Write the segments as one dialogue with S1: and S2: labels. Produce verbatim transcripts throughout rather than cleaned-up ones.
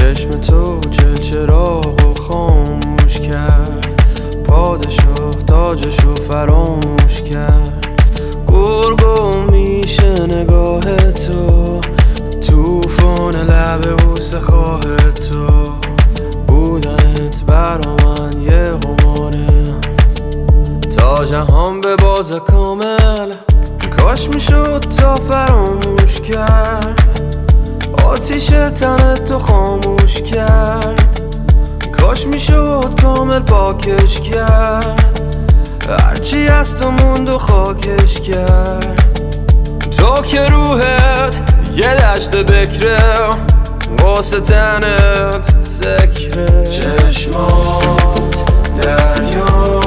S1: چشم تو چل چراغ و خاموش کرد، پادشاه تاجشو فراموش کرد. گرگو میشه نگاه تو، توفان لب بوسه خواه تو. بودنت برا من یه قماره، تا جهان به باز کامل. کاش میشد تا فراموش کرد، آتیش تن تو خاموش کرد. کاش میشد کامل پاکش کرد، هرچی از تو موند و خاکش کرد. تو که روحت یه دشت بکره، واسه تنت سکره. چشمات دریا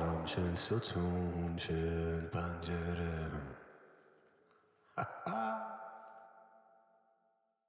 S2: ستون چل پنجره